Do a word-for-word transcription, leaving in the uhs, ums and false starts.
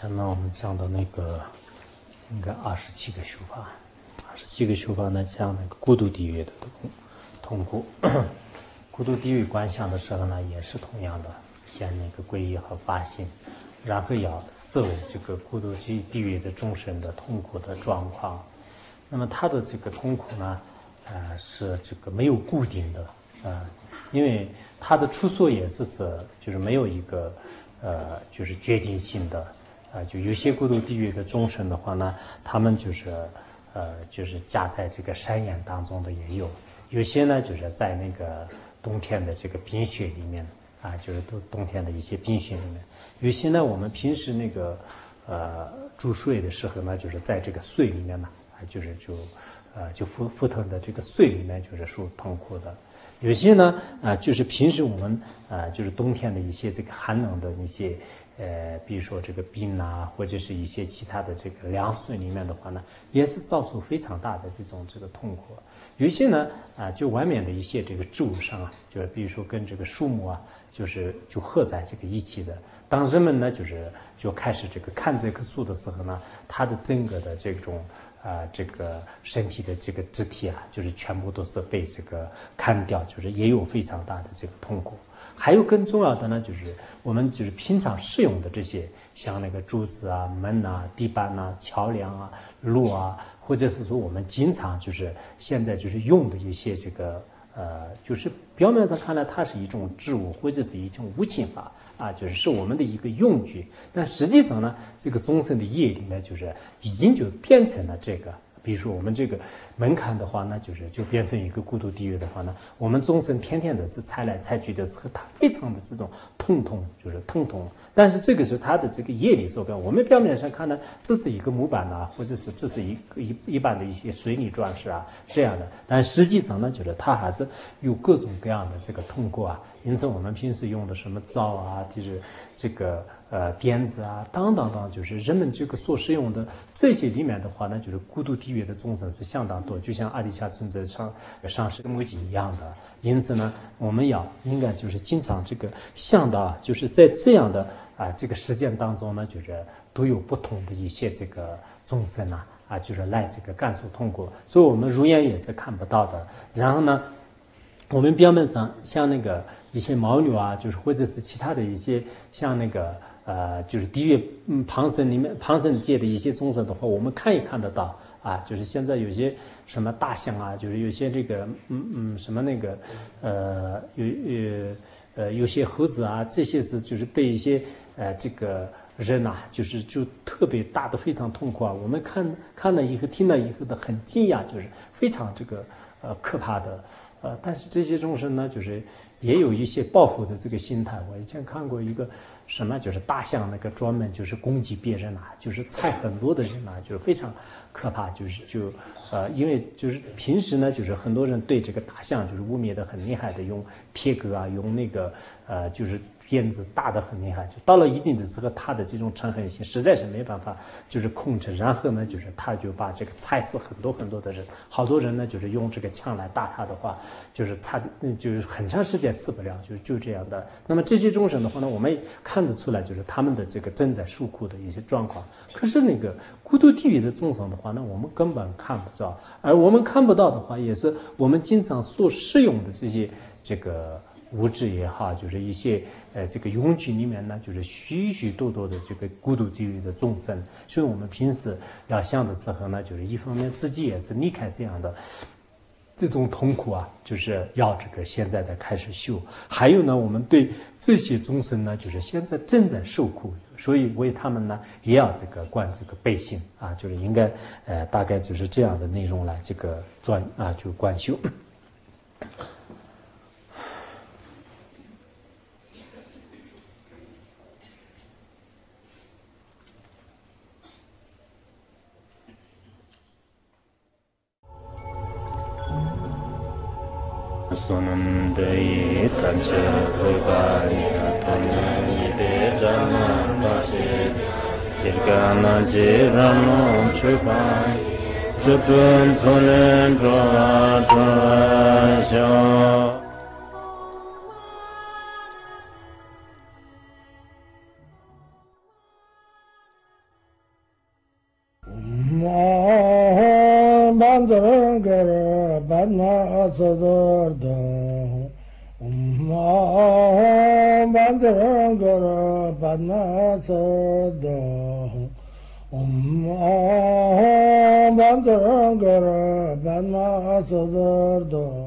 前呢，我们讲的那个应该二十七个修法，二十七个修法呢讲那个孤独地狱的痛苦。孤独地狱观想的时候呢，也是同样的，先那个皈依和发心，然后要思维这个孤独地狱的众生的痛苦的状况。那么他的这个痛苦呢，呃，是这个没有固定的，呃，因为他的出所也是是就是没有一个呃就是决定性的。啊，就有些孤独地狱的众生的话呢，他们就是，呃，就是夹在这个山岩当中的也有，有些呢就是在那个冬天的这个冰雪里面，啊，就是冬冬天的一些冰雪里面，有些呢我们平时那个呃入睡的时候呢，就是在这个睡里面嘛，啊，就是就呃就浮浮腾的这个睡里面就是受痛苦的。有些呢，啊、呃，就是平时我们啊、呃，就是冬天的一些这个寒冷的一些，呃，比如说这个冰啊，或者是一些其他的这个凉水里面的话呢，也是遭受非常大的这种这个痛苦。有些呢，啊、呃，就外面的一些这个植物上啊，就是比如说跟这个树木啊，就是就合在这个一起的。当人们呢，就是就开始这个看这棵树的时候呢，它的整个的这种。啊、呃，这个身体的这个肢体啊，就是全部都是被这个砍掉，就是也有非常大的这个痛苦。还有更重要的呢，就是我们就是平常使用的这些，像那个柱子啊、门啊、地板啊、桥梁啊、路啊，或者是说我们经常就是现在就是用的一些这个。呃，就是表面上看来它是一种植物或者是一种无情法啊，就是是我们的一个用具，但实际上呢，这个众生的业力呢，就是已经就变成了这个。比如说我们这个门槛的话呢，就是就变成一个孤独地狱的话呢，我们众生天天的是踩来踩去的时候，他非常的这种疼痛，就是疼痛。但是这个是他的这个业力所感。我们表面上看呢，这是一个木板啊，或者是这是一个一一般的一些水泥装饰啊这样的，但实际上呢，就是他还是有各种各样的这个痛苦啊。因此我们平时用的什么灶啊，就是这个呃鞭子啊，当当当，就是人们这个所使用的这些里面的话呢，就是孤独地狱的众生是相当多，就像阿底峡尊者上上师母经一样的。因此呢，我们要应该就是经常这个想到，就是在这样的啊、呃、这个实践当中呢，就是都有不同的一些这个众生啊啊，就是来这个感受痛苦，所以我们肉眼也是看不到的。然后呢，我们表面上像那个一些牦牛啊，就是或者是其他的一些像那个呃，就是地狱嗯旁生里面旁生界的一些众生的话，我们看也看得到啊。就是现在有些什么大象啊，就是有些这个嗯嗯什么那个呃有呃呃有些猴子啊，这些是就是被一些呃这个人呐、啊，就是就特别大的非常痛苦啊。我们看看了以后听了以后的很惊讶，就是非常这个。呃，可怕的，呃，但是这些众生呢，就是也有一些报复的这个心态。我以前看过一个什么，就是大象那个专门就是攻击别人啊，就是踩很多的人啊，就是非常可怕。就是就呃，因为就是平时呢，就是很多人对这个大象就是污蔑的很厉害的，用撇割啊，用那个呃，就是。鞭子打得很厉害，就到了一定的时候，他的这种嗔恨心实在是没办法，就是控制。然后呢，就是他就把这个踩死很多很多的人，好多人呢，就是用这个枪来打他的话，就是他就是很长时间死不了，就就这样的。那么这些众生的话呢，我们也看得出来，就是他们的这个正在受苦的一些状况。可是那个孤独地狱的众生的话呢，我们根本看不到，而我们看不到的话，也是我们经常所使用的这些这个。物质也好，就是一些呃这个用具里面呢，就是许许多多的这个孤独地狱的众生，所以我们平时要想的时候呢，就是一方面自己也是离开这样的这种痛苦啊，就是要这个现在的开始修。还有呢，我们对这些众生呢，就是现在正在受苦，所以为他们呢也要这个观这个悲心啊，就是应该呃大概就是这样的内容来这个专啊就观修。Sunandai Kancha Rupaya Tanayide Jana Basi Jirgana Jirano Chupai Chupun Solen Droa Droa Shao banna sadar Om Bandangara Banna Sada Om Bandangara Banna Sada